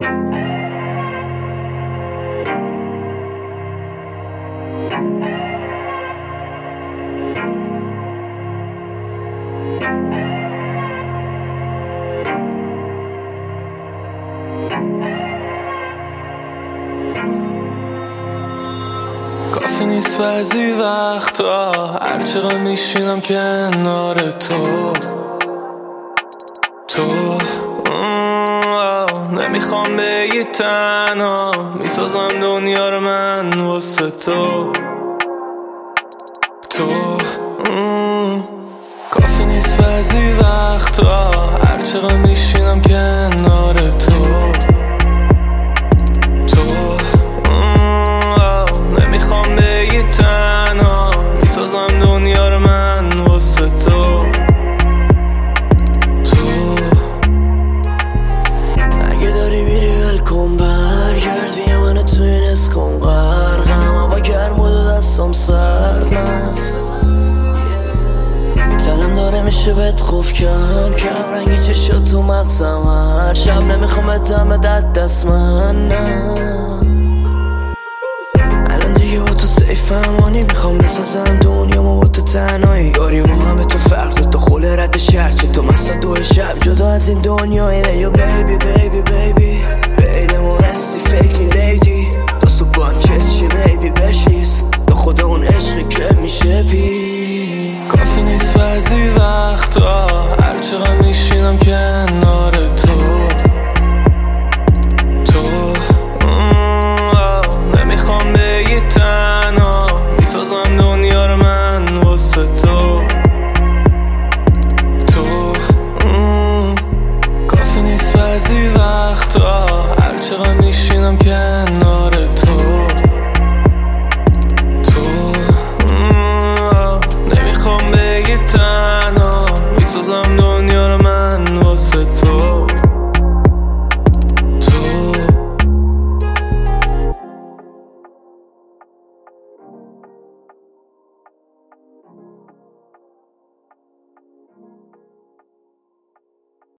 کافی نیست بعضی وقتا هرچقدر میشینم کنار تو نمیخوام بگی تنها میسازم دنیا رو من واسه تو کافی نیست بعضی وقتا هرچقدر میشینم کنار تو نمیخوام بگی تنها میسازم دنیا رو من واسه تو اگه داری میری ولکن برگرد بیا منو توی این اسکن غرقم هوا گرم بود و دستم سرد مست تنم داره میشه بهت خوف کم کم رنگی چشات تو مغزم هر شب نمیخوام اتمه دست من نه الان دیگه با تو سیفم و نمیخوام بسازم دنیامو با تو تنهایی داریم و همه تو فرق تو خل رد شرچه تو مسا دو شب جدا از این دنیای لیو بیبی بیبی بیبی بین ما هستی فکری لیدی دستو بانکت چی بیبی بشیز تا خدا اون عشقی که میشه بی کافی نیست بعضی وقتا هرچقدر میشینم کنار تو نمیخوام بگی تنها میسازم دنیا رو من واسه تو کافی نیست بعضی وقتا هرچقدر